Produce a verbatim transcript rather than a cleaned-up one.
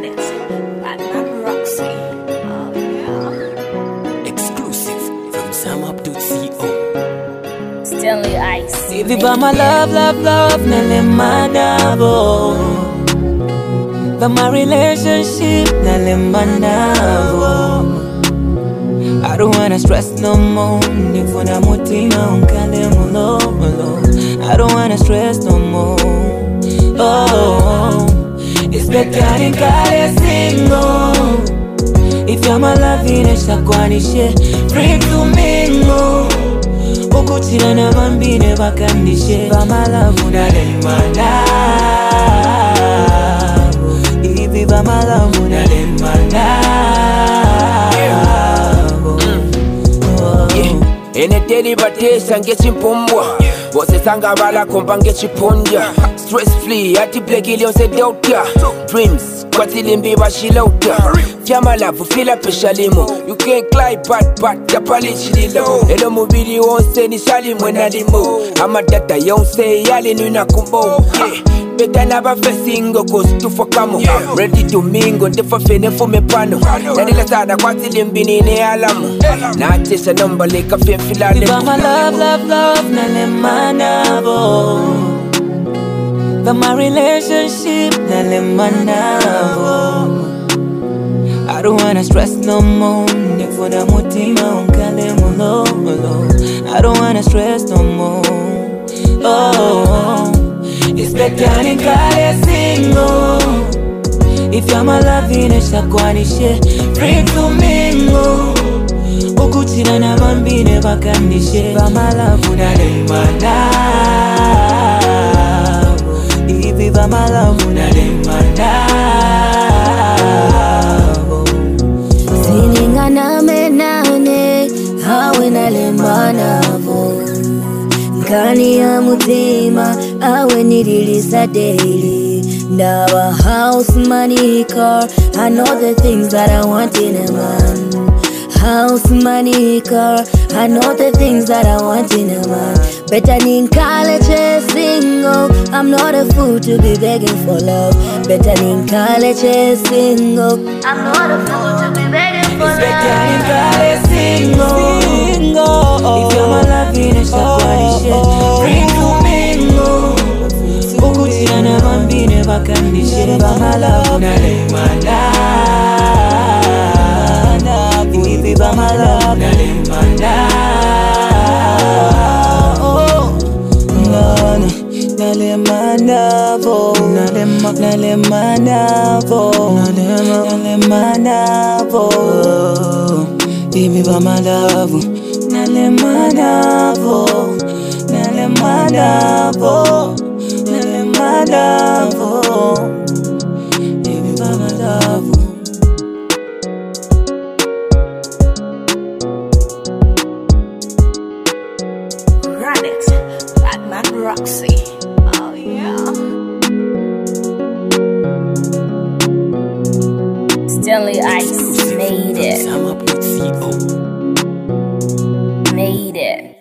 Radix, Batman Roxy. Oh yeah. Exclusive from sam up dot co. Stanley Ice. Hivi my love, love, love, nalemanavo. But my relationship, nalemanavo. I don't wanna stress no more. Nifuna mutima unkale mulo mulo. I don't wanna stress no more. Oh, it's better than kale single. If you're my love, inesha kwanishe. Free to mingle. Ukuchira na bambine bakandishe. Bama love unalemana. Ibi bama love unalemana. Ene daily batesa ngechimpumwa Bose sanga bala kompa ngechipunja Stress free ati bleki lionse daughter Dreams kwa tilimbi bashilauta Fyama lavu fila pesha limo You can't climb pat pat tapali chililo Elo mubili wonse ni shali mwena limo Ama data yonse yali nuna kumbo yeah. Beta naba fesingo kustufa kamo yeah. Ready to mingo ndefa fene fume pano Nadila sada kwa tilimbi nine alamu Na atesha number leka fen filale Viva my love, love, love, nalemanavo. But my relationship, nalemanavo. I don't wanna stress no more. Nifuna mutima unkale mulo mulo. I don't wanna stress no more. Oh, it's better than kale single. If you're my love, inesha kwanishe. Free to mingle. Ukuchira na bambine bakandishe. Bama love unalemana. Ibi bama love unalemana. Siningana menane hawe nalemanavo. Nkani ya mutima awe nililisa daily. Now a house, money, car. I know the things that I want in a man. House, money, car. I know the things that I want in a man. Better in college, single. I'm not a fool to be begging for love. Better in college, single. I'm not a fool to be begging for It's love. better in kale single. If you're my love, inesha kwanishe. Free to mingle. Ukuchira na bambine bakandishe. Bama love unalemana. Ibi bama love unalemana. Nalemanavo, nalemanavo, nalemanavo. Ibi bama love, nalemanavo, nalemanavo, nalemanavo. Ibi bama love. Radix, Batman Roxy. Oh yeah. Stanley Ice made it. sam up dot co. Made it.